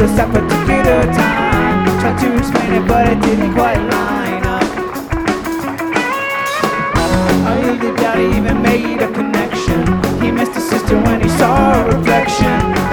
notice that particular time. Tried to explain it, but it didn't quite line up. I really doubt he even made a connection. He missed his sister when